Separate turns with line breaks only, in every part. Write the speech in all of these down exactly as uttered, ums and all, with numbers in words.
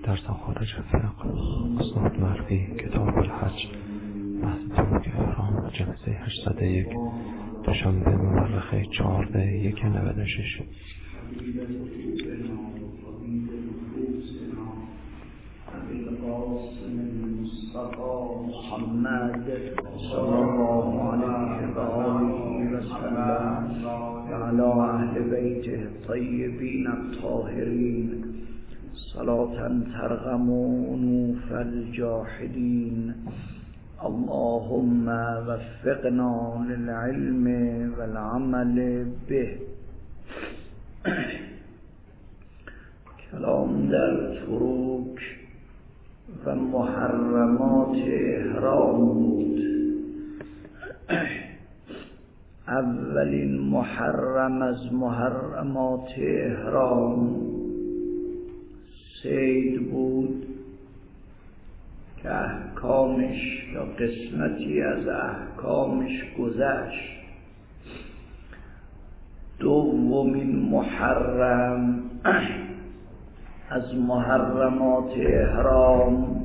درس خارج فقه استاد مرفی کتاب الحج بحث تبوک احرام جلسه هشتصد و یک دوشنبه مورخه چهارده یک نود و شش.
محمد صلی الله علیه و آله و سلم و علی اهل بیته الطیبین الطاهرین صلاة ترغم انوف الجاحدین. اللهم وفقنا للعلم والعمل به. کلام در تروک و محرمات احرام بود. اولین محرم از محرمات احرام صید بود که احکامش یا قسمتی از احکامش گذشت. دومین محرم از محرمات احرام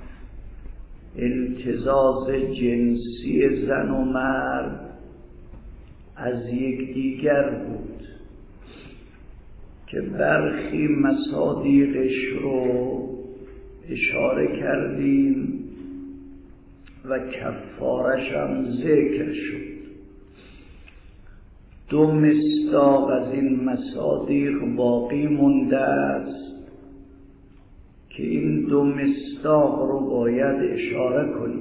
التزاز جنسی زن و مرد از یکدیگر بود که برخی مصادیقش رو اشاره کردیم و کفارش هم ذکر شد. دو مصداق از این مصادیق باقی مونده است که این دو مصداق رو باید اشاره کنیم.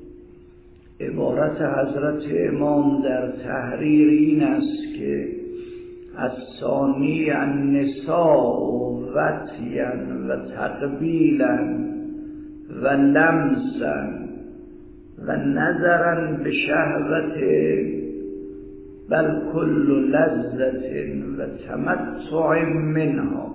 عبارت حضرت امام در تحریر این است که الثانی النساء وطیا و تقبیلا و لمسا و نظرا به شهوت بل کل لذت و تمتع منها.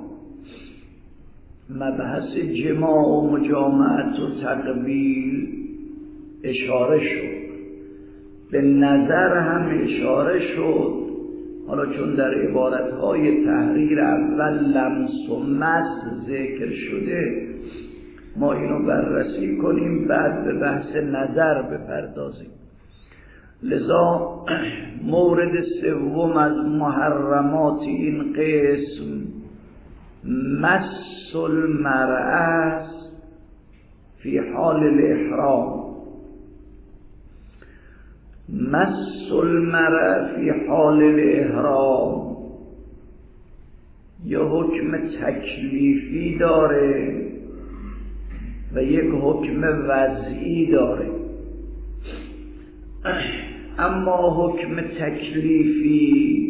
مبحث جماع و مجامعت و تقبیل اشاره شد، به نظر هم اشاره شد. حالا چون در عبارتهای تحریر اول لمس و مس ذکر شده، ما اینو بررسی کنیم، بعد به بحث نظر بپردازیم. لذا مورد سوم از محرمات این قسم مس المرأة فی حال الاحرام. مس المرأة فی حال الاحرام یا حکم تکلیفی داره و یک حکم وضعی داره. اما حکم تکلیفی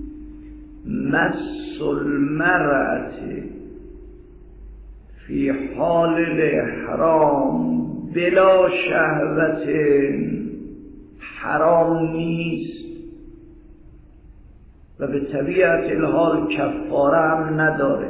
مس المرأة فی حال الاحرام بلا شهوت حرام نیست و به طبیعت الحال کفاره هم نداره.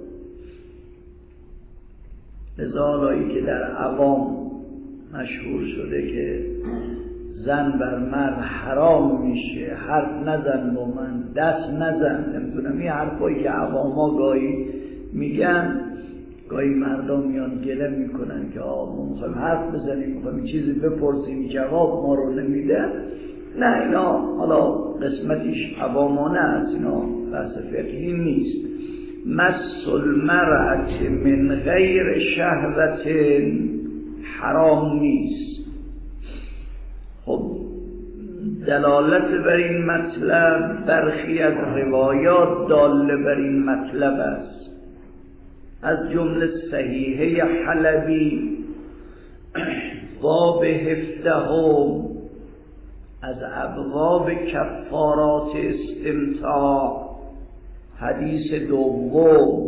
لذا حالایی که در عوام مشهور شده که زن بر مرد حرام میشه، حرف نزن با من، دست نزن، نمیدونم این حرفایی که عواما گاهی میگن، گاهی مردم میان گله میکنن که آه ما میخوایم حرف بزنیم، میخوایم چیزی بپرسیم، جواب ما رو نمیده. نه، اینا حالا قسمتیش عوامانه است، اینا بحث فقهی نیست. مس المرأة من غیر شهوت حرام نیست. خب دلالت بر این مطلب برخی از روایات داله بر این مطلب است، از جمله صحیحه حلبی باب هفدهم از ابواب کفارات استمتاع حدیث دوم.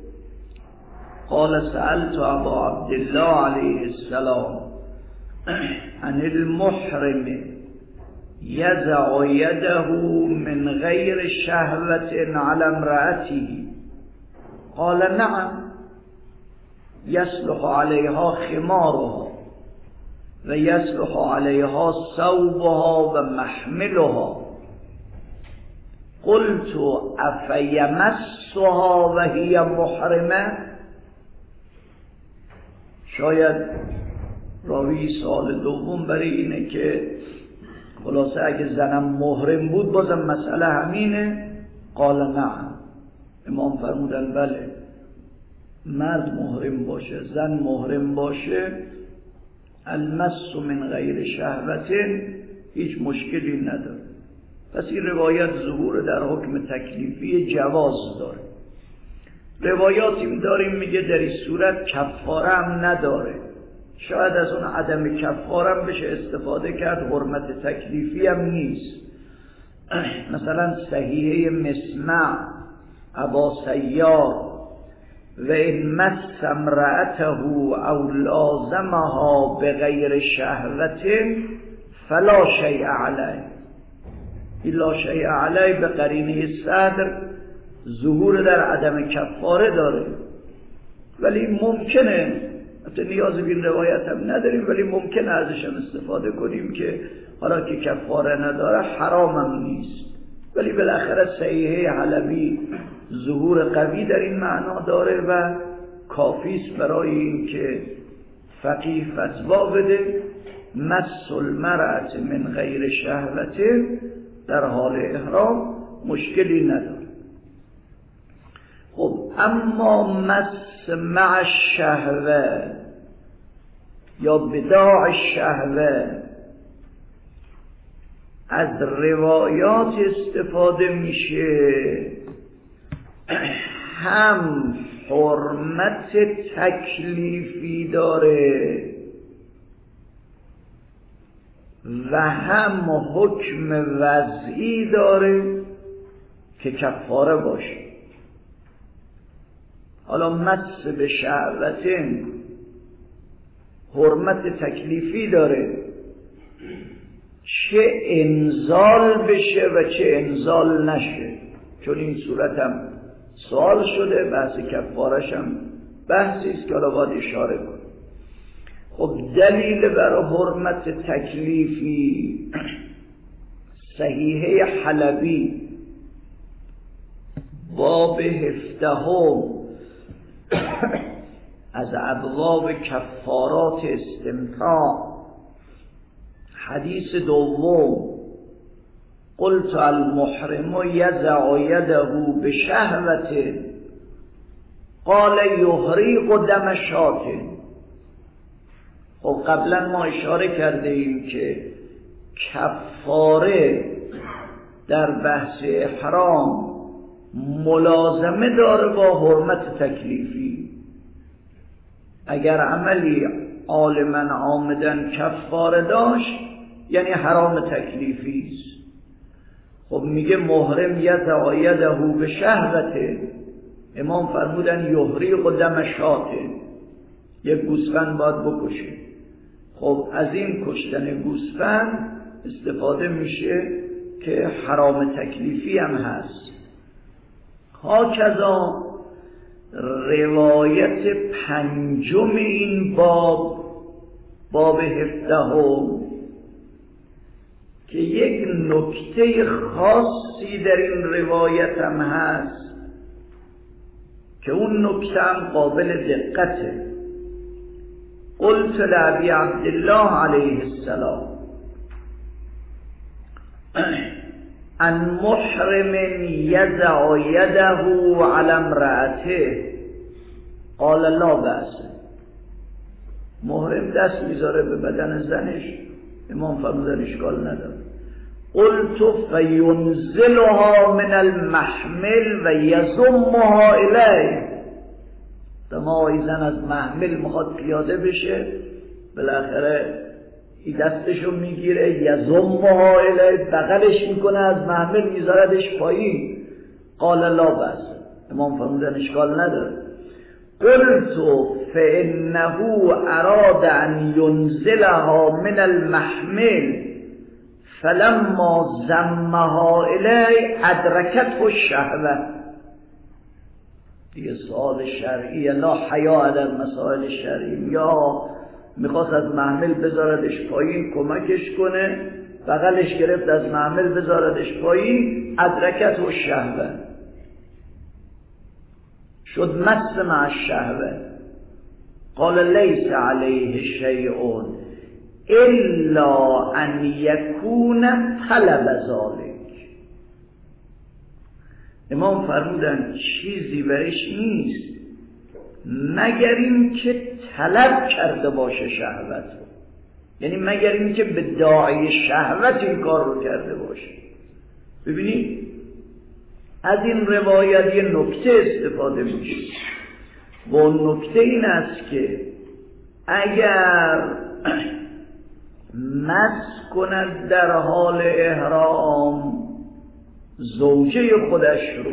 قال سألت ابا عبدالله علیه السلام عن المحرم یضع یده من غیر شهوت علی امرأته قال نعم یصلح علیها خمارها و یصلح علیها ثوبها و محملها. قلت افیمسها و هی محرمه شاید راوی سوال دوم برای اینه که خلاصه اگه زنم محرم بود بازم مسئله همینه؟ قال نعم. امام فرمودن بله، مرد محرم باشه زن محرم باشه المس من غیر شهوت هیچ مشکلی نداره. پس این روایت ظهور در حکم تکلیفی جواز داره. روایاتی داریم میگه در این صورت کفاره هم نداره، شاید از اون عدم کفاره هم بشه استفاده کرد، حرمت تکلیفی هم نیست. مثلا صحیحه مسمع ابا سیار و این مس امرأته او لازمها بغیر شهوت فلا شیء علیه. این لا شیء علیه به قرینه صدر ظهور در عدم کفاره داره، ولی ممکنه، حتی نیاز به این روایت هم نداریم، ولی ممکنه ازش هم استفاده کنیم که حالا که کفاره نداره حرام هم نیست. ولی بالاخره صحیحه حلبی ظهور قوی در این معنا داره و کافیست برای این که فقیه فتوا بده مس المرأة من غیر شهوت در حال احرام مشکلی نداره. خب اما مس مع الشهوه یا بداع الشهوه از روایات استفاده میشه هم حرمت تکلیفی داره و هم حکم وضعی داره که کفاره باشه. حالا مس به شهوتین حرمت تکلیفی داره، چه انزال بشه و چه انزال نشه، چون این صورت هم سوال شده، بحث کفارش هم بحثی است که حالا باید اشاره کنیم. خب دلیل برای حرمت تکلیفی صحیحه حلبی باب هفدهم از ابواب کفارات استمتاع، حدیث دوم قلت المحرم یضع یده بشهوة قال یحریق دم شاة. خب قبلا ما اشاره کرده ایم که کفاره در بحث احرام ملازمه داره با حرمت تکلیفی. اگر عملی عالما عامدن کفاره داشت یعنی حرام تکلیفی است. خب میگه محرم یضع یده بشهوة، امام فرمودن یحریق دم شاة، یک گوسفند باید بکشه. خب از این کشتن گوسفند استفاده میشه که حرام تکلیفی هم هست. هاکذا روایت پنجم این باب، باب هفدهم، که یک نکته خاصی در این روایت هم هست که اون نکته هم قابل دقته. قلت لأبی عبدالله علیه السلام ان محرم یضع یده علی امرأته قال لا بأس. محرم دست میذاره به بدن زنش، امام فرمودن اشکال نداره. قلت فینزلها من المحمل و یضمها الیه. دماغی زن از محمل میخواد پیاده بشه، بالاخره این دستشو میگیره یضمها الیه، بغلش میکنه از محمل میذاردش پایین. قال لا بأس، امام فرمودن اشکال نداره. قلت فإنه اراد ان ينزلها من المحمل فلما ضمها الیه ادرکته الشهوه. دیگه سوال شرعی لا حیا در مسائل شرعی، یا میخواست از محمل بذاردش پایین کمکش کنه، بغلش گرفت از محمل بذاردش پایین، ادرکته الشهوه، شد مس مع الشهوه. قال لیس علیه شیء الا ان یکون طلب ذلک. امام فرمودن چیزی برش نیست مگر این که طلب کرده باشه شهوت، یعنی مگر این که به داعی شهوت این کار رو کرده باشه. ببینید از این روایت یه نکته استفاده میشه و نکته این است که اگر مس کند در حال احرام زوجه خودش رو،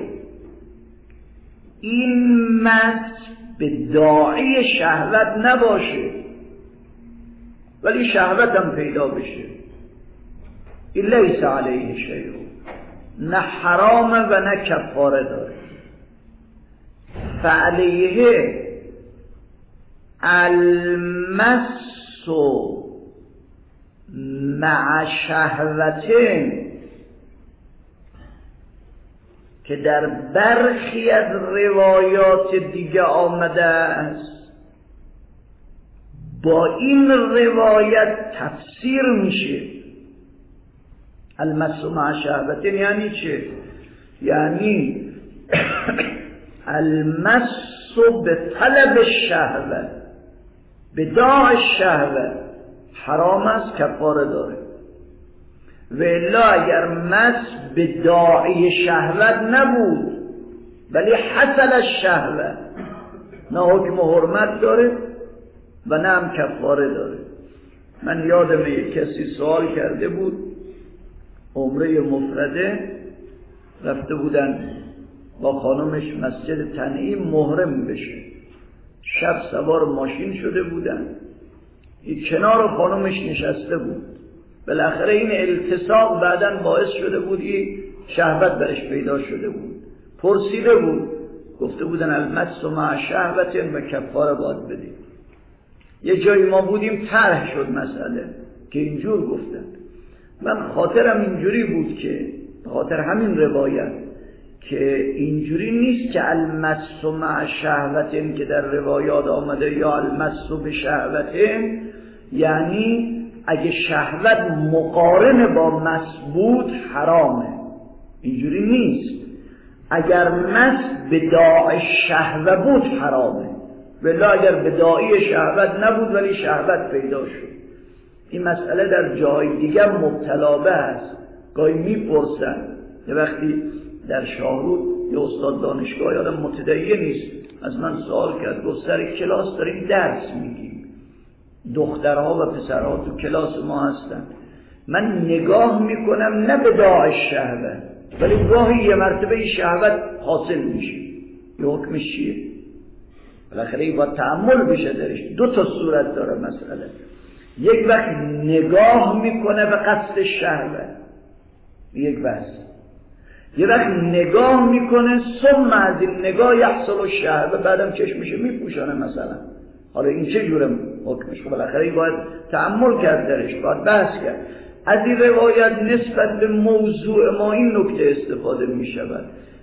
این مس به داعی شهوت نباشه ولی شهوت هم پیدا بشه، این لیس علیه شیء، نه حرامه و نه کفاره داره. فعلیه المس مع شهوتین که در برخی از روایات دیگه آمده است، با این روایت تفسیر میشه. المس مع شهوتین یعنی چه؟ یعنی المس به طلب الشهوه، به داع الشهوه حرام است، کفاره داره. و الا اگر مس به داعی شهوت نبود ولی حصل الشهوه، نه حکم حرمت داره و نه هم کفاره داره. من یادم یک کسی سوال کرده بود، عمره مفرده رفته بودن با خانمش مسجد تنعیم محرم بشه، شب سوار ماشین شده بودن، یک کنار خانمش نشسته بود، بالاخره این التصاق بعدن باعث شده بود این شهوت برش پیدا شده بود. پرسیده بود، گفته بودن المس مع شهوت و کفاره باید بدیم. یه جایی ما بودیم طرح شد مسئله که اینجور گفتن. من خاطرم اینجوری بود که خاطر همین روایت که اینجوری نیست که المس مع شهوت که در روایات آمده یا المس به شهوت یعنی اگه شهوت مقارن با مس بود حرامه، اینجوری نیست. اگر مس به داعی شهوه بود حرامه، ولی اگر به داعی شهوت نبود ولی شهوت پیدا شد. این مسئله در جای دیگه مبتلا به است. گاهی میپرسن، یه وقتی در شاهرود یه استاد دانشگاه یادم متدین نیست از من سوال کرد، گفت سر کلاس داریم درس میگیم، دخترها و پسرها تو کلاس ما هستن، من نگاه میکنم نه به داعی شهوه ولی گاهی یه مرتبه شهوت حاصل میشه، یه حکمش چیه؟ بالاخره این باید تأمل بشه درش. دو تا صورت داره مسئله، یک وقت نگاه میکنه به قصد شهوه، یک بحث، یه وقت نگاه میکنه ثم از این نگاه یحصل الشهوه، بعدم چشمشو میپوشانه مثلا. حالا این چه جوره حکمش؟ بالاخره این باید تأمل کرد درش، باید بحث کرد. از این روایت نسبت به موضوع ما این نکته استفاده میشود،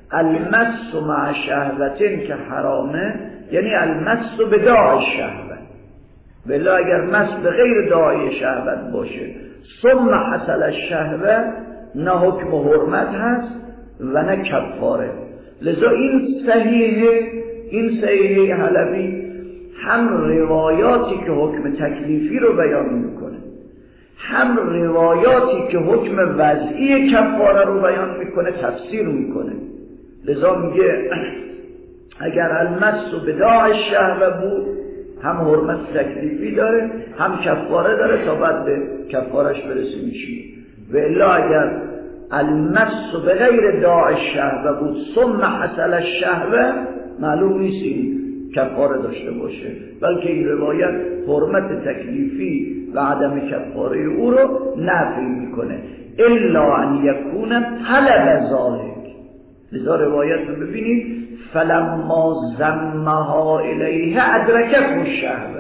المس مع شهوتین که حرامه یعنی المس به داعی شهوت، ولی اگر مس به غیر داعی شهوت باشه ثم حصل الشهوه نه حکم حرمت هست و نه کفاره. لذا این صحیحه، این صحیحه حلبی هم روایاتی که حکم تکلیفی رو بیان میکنه هم روایاتی که حکم وضعی کفاره رو بیان میکنه تفسیر میکنه. لذا میگه اگر المس به داعی شهوه بود هم حرمت تکلیفی داره هم کفاره داره تا بعد به کفارش برسیم میشی. و الا اگر المس به غیر داعی شهوه بود ثم حصل الشهوه معلوم نیست این کفاره داشته باشه، بلکه این روایت حرمت تکلیفی و عدم کفاره او رو نفی میکنه. الا ان یکون طلب ذلک. لذا روایت رو ببینید فلما زمها الیه ادرکته الشهوه،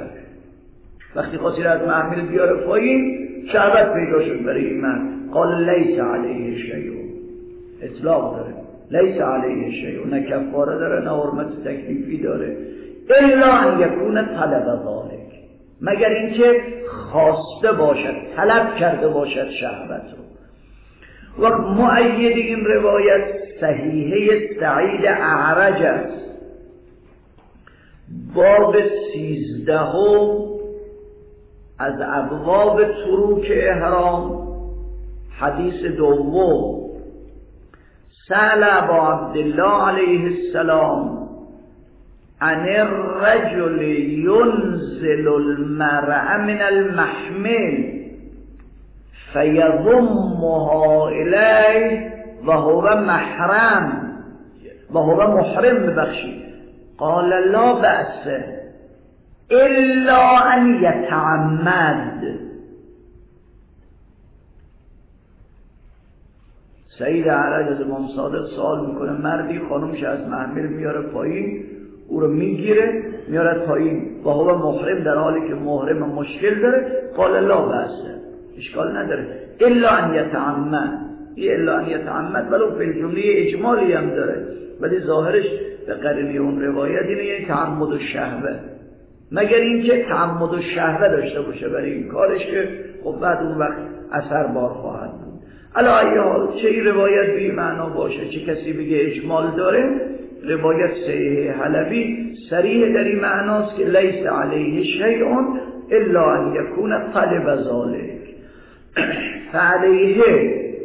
وقتی خاطر از محمل بیاره پایین شهوت پیدا شد برای این مرد. قال لیس علیه شیء، اطلاق داره، لیس علیه شیء، نه کفاره داره نه حرمت تکلیفی داره. الا ان یکون طلب ذلک، مگر اینکه خواسته باشد، طلب کرده باشد شهوت رو. و مؤید این روایت صحیحه سعید اعرج است، باب سیزدهم از ابواب تروک احرام، حدیث دوم. سأل ابا عبدالله علیه السلام عن الرجل ينزل المرأة من المحمل فيضمها إليه وهو محرم وهو محرم ببخشید. قال لا بأس الا ان يتعمد. سید اعرج از امام صادق سوال میکنه، مردی خانومش از محمل میاره پایین، او رو میگیره میاره پایین و هو محرم، در حالی که محرم مشکل داره. قال لا بأس، اشکال نداره، الا ان يتعمد. این الا ان يتعمد ولو فی الجمله اجمالی هم داره، ولی ظاهرش به قرینه اون روایت اینه، یعنی تعمد و شهوه، مگر اینکه تعمد و شهوه داشته باشه برای این کارش که خب بعد اون وقت اثر بار خواهد بود. علی ای حال چه این روایت بی معنا باشه، چه کسی بگه اجمال داره، روایت صحیح حلبی صریح در این معناست که لیس علیه شیء الا ان یکون طلب ذلک. فعلیه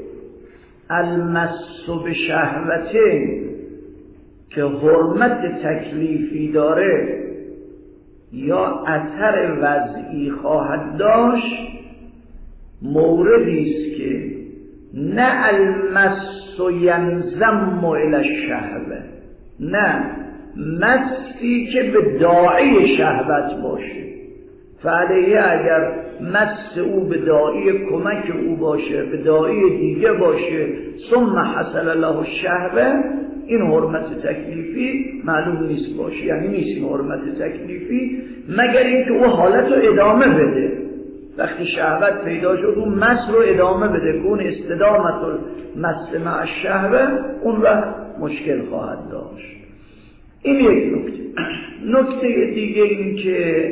المس بشهوته که حرمت تکلیفی داره یا اثر وضعی خواهد داشت، موردی است که نه المس ینضم الی الشهوه، نه مسی که به داعی شهوت باشه. فعلیه اگر مس او به داعی کمک او باشه، به داعی دیگه باشه، ثم حصل له الشهوه، این حرمت تکلیفی معلوم نیست باشه، یعنی نیست این حرمت تکلیفی مگر اینکه او حالت رو ادامه بده. وقتی شهوت پیدا شد اون مس رو ادامه بده، کون استدامت المس مع الشهوه، اون وقت مشکل خواهد داشت. این یک نکته. نکته دیگه این که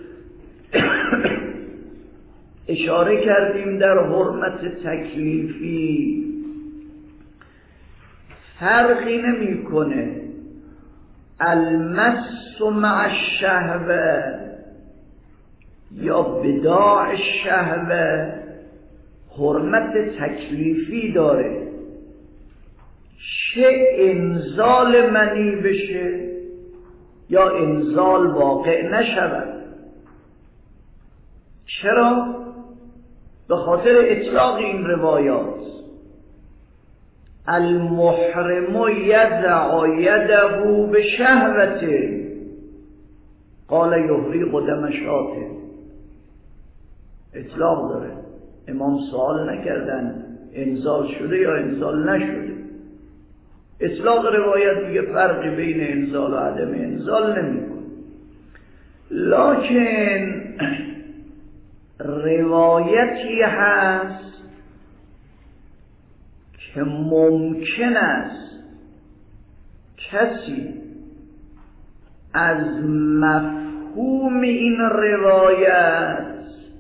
اشاره کردیم در حرمت تکلیفی فرقی نمی کنه المس مع الشهوه یا بداع الشهوه حرمت تکلیفی داره، چه انزال منی بشه یا انزال واقع نشود. چرا؟ به خاطر اطلاق این روایات. المحرم یضع یده بشهوته قال یحرق دم شاته. اطلاق داره. امام سوال نکردن انزال شده یا انزال نشده. اطلاق روایت میگه فرقی بین انزال و عدم انزال نمیکنه. لکن روایتی هست که ممکن است کسی از مفهوم این روایت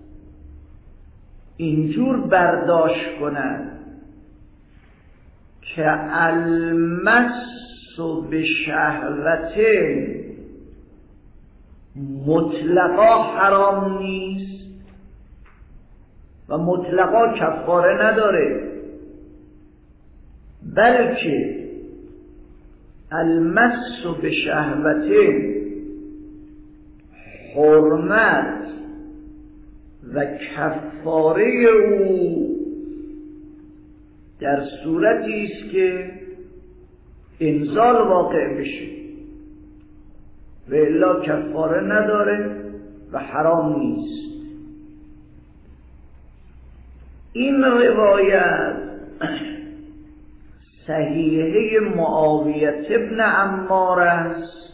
اینجور برداشت کند که المس به شهوته مطلقا حرام نیست و مطلقا کفاره نداره، بلکه المس به شهوته حرمت و کفاره او در صورتی است که انزال واقع بشه و الا کفاره نداره و حرام نیست. این روایت صحیحه معاویه ابن عمار است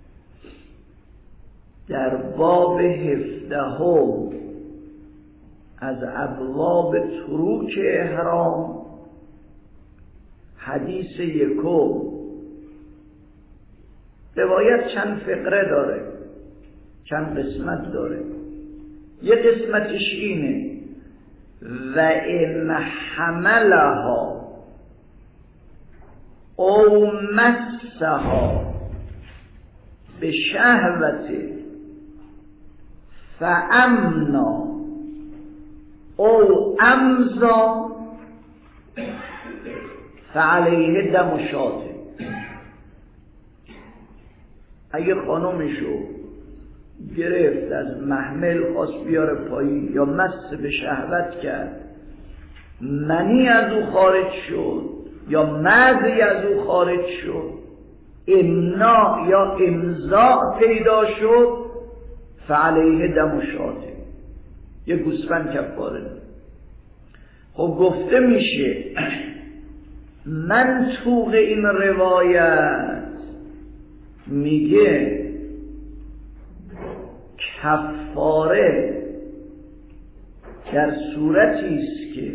در باب هفدهم از ابواب تروک احرام، حدیث یکم. روایت چند فقره داره، چند قسمت داره. یه قسمتش اینه و ان حملها او مسها به شهوت فامنا او امضا فعلیه دم شاطئ. اگه خانمشو گرفت از محمل خواست بیاره پایین یا مس به شهوت کرد، منی از او خارج شد یا مزی از او خارج شد، امنا یا امضاء پیدا شد، فعلیه دم شاطئ، یه گوسفند کفاره داره. خب گفته میشه منطوق این روایت میگه کفاره در صورتی است که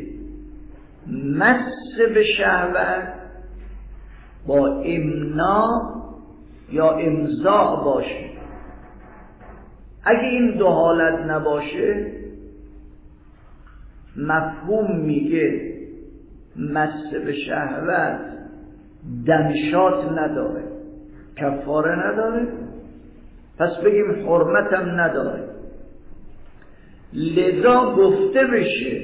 مس به شهوت با امنا یا امضاء باشه. اگه این دو حالت نباشه مفهوم میگه مس به شهوت دمشات نداره، کفاره نداره، پس بگیم حرمتم نداره. لذا گفته بشه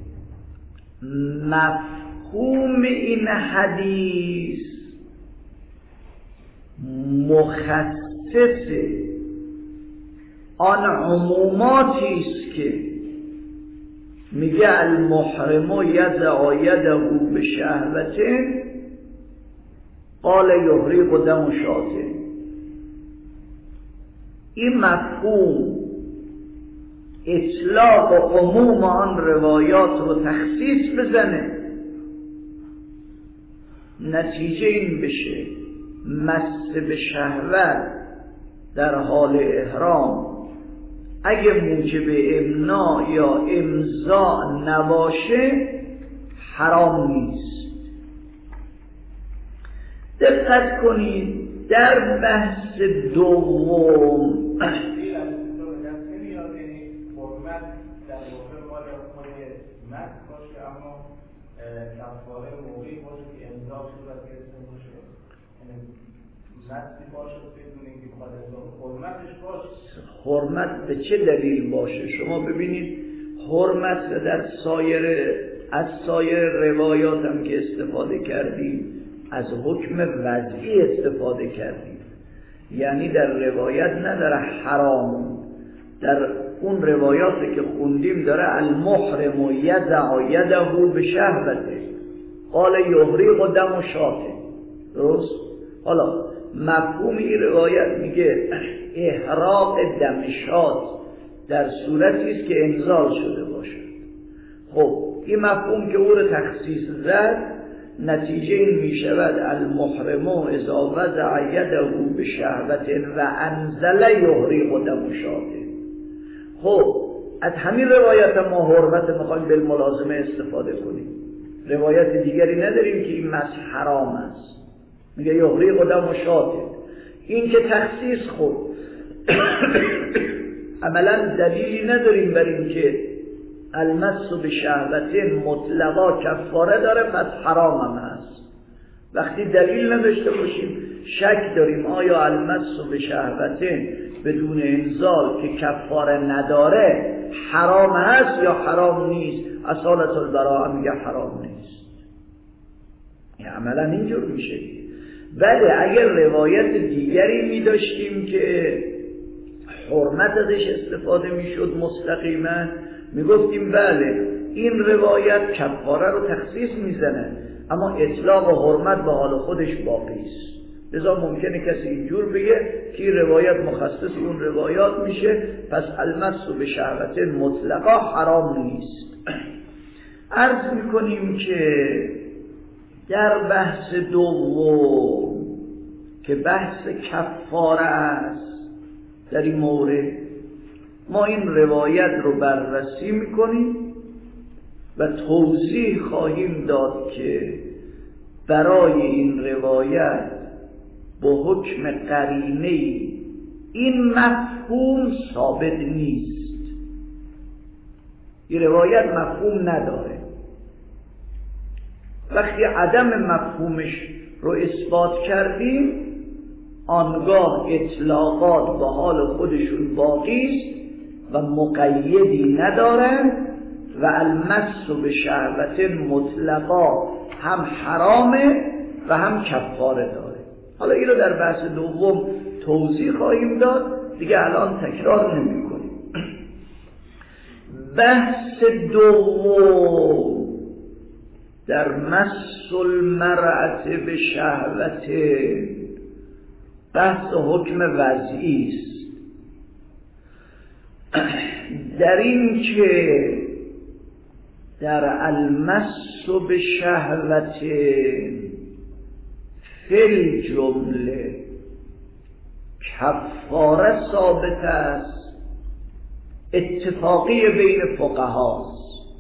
مفهوم این حدیث مخصص آن عموماتی است که میگه المحرم یضع یده به شهوته قال یحرق دم شاطئ. این مفهوم اطلاق و عموم آن روایات رو تخصیص بزنه، نتیجه این بشه مس به شهوت در حال احرام اگه موجب امنا یا امضاء نباشه حرام نیست. دقت کنید در بحث دوم
کفاره موقعی باشه که امضا صورت گرفته باشه، یعنی مسی باشه بدون اینکه بخواد امضا حرمتش باشه.
حرمت به چه دلیل باشه؟ شما ببینید حرمت در سایر از سایر روایات هم که استفاده کردیم از حکم وضعی استفاده کردیم، یعنی در روایت نداره حرام، در اون روایاتی که خوندیم داره المحرم یضع یده به شهوته قال یحرق دم شاطئ. درست؟ حالا مفهوم این روایت میگه احراق دم شاط در صورتی است که انزال شده باشد. خب این مفهوم که او رو تخصیص زد، نتیجه این میشود المحرم اذا وضع یده به شهوت و انزل یحرق دم شاطئ. خب از همین روایت ما حرمت میخوایم بالملازمه استفاده کنیم، روایت دیگری نداریم که این مس حرام است، میگه یحرق دم شاطئ. این که تخصیص خود عملا دلیلی نداریم بر این که المس به شهوت مطلقا کفاره داره پس حرام هم هست. وقتی دلیل نداشته باشیم شک داریم آیا المس به شهوت بدون انزال که کفاره نداره حرام هست یا حرام نیست، اصالت البراءه میگه حرام نیست. یعنی عملا اینجور میشه. ولی اگر روایت دیگری می داشتیم که حرمت ازش استفاده می شد مستقیما، می گفتیم بله این روایت کفاره رو تخصیص می زنه اما اطلاق و حرمت به حال خودش باقی است. لذا ممکنه کسی اینجور بگه که روایت مخصص اون روایات میشه، پس المس به شهوت مطلقا حرام نیست. عرض میکنیم که در بحث دوم که بحث کفاره است، در این مورد ما این روایت رو بررسی میکنیم و توضیح خواهیم داد که برای این روایت با حکم قرینه این مفهوم ثابت نیست. این روایت مفهوم نداره. وقتی عدم مفهومش رو اثبات کردیم، آنگاه اطلاقات با حال خودشون باقی است و مقیدی ندارن و المس به شهوت مطلقا هم حرامه و هم کفاره داره. حالا این رو در بحث دوم توضیح خواهیم داد، دیگه الان تکرار نمی کنیم. بحث دوم در مس المرأة به شهوت بحث حکم وضعی است. در این که در المس به شهوت فی جمله کفاره ثابت است، اتفاقی بین فقهاست،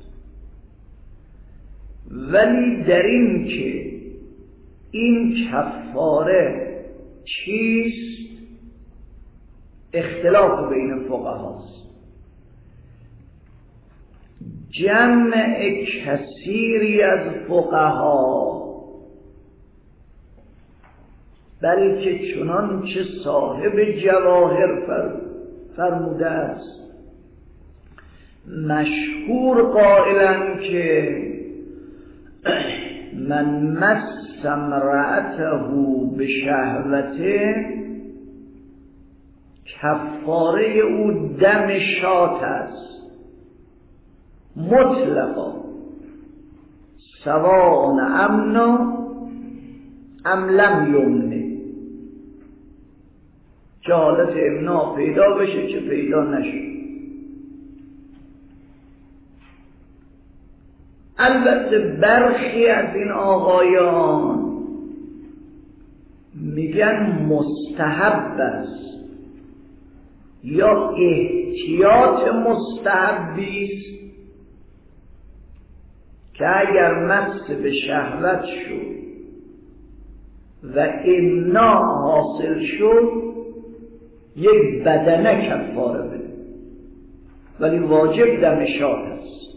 ولی در این که این کفاره چیست اختلاف بین فقهاست. جمع کثیری از فقها، بلکه چنانچه صاحب جواهر فرموده است، مشهور قائلن که من مس امرأته به شهوته کفاره او دم شات است مطلقا، سواء امنا ام لم یمنه، چه حالت امنا پیدا بشه چه پیدا نشه. البته برخی از این آقایان میگن مستحب است یا احتیاط مستحبی است که اگر مس به شهوت شد و امنا حاصل شد یک بدنه کفاره بده، ولی واجب دم شات است.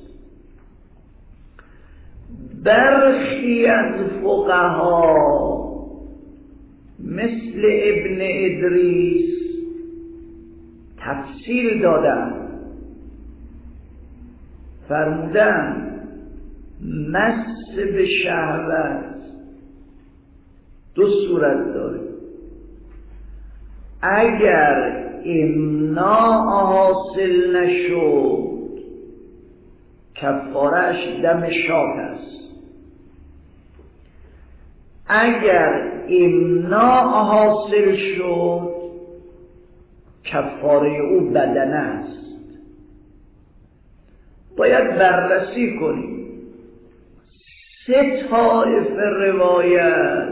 برخی از فقها مثل ابن ادریس تفصیل دادن، فرمودن مس به شهوت دو صورت داره. اگر امناع حاصل نشد کفارش دم شات است، اگر امناع حاصل شد کفاره او بدنه است. باید بررسی کنیم. سه طایفه روایت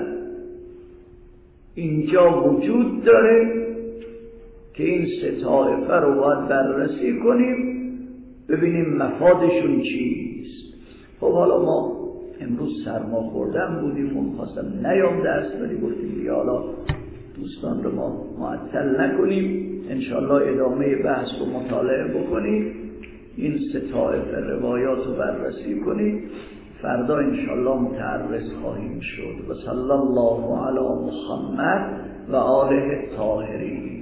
اینجا وجود داره که این سه طایفه رو باید بررسی کنیم ببینیم مفادشون چیست. خب حالا ما امروز سرما خوردن بودیم و می‌خواستم نیام درس، ولی گفتیم دیگه حالا دوستان رو ما معطل نکنیم، انشالله ادامه بحث رو مطالعه بکنیم، این سه طایفه روایات رو بررسی کنیم، فردا انشالله متعرض خواهیم شد. و صلی الله علی محمد و آله الطاهرین.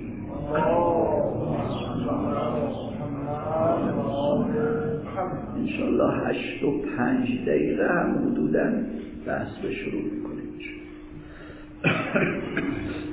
انشالله هشت و پنج دقیقه هم حدوداً بحث رو شروع میکنیم.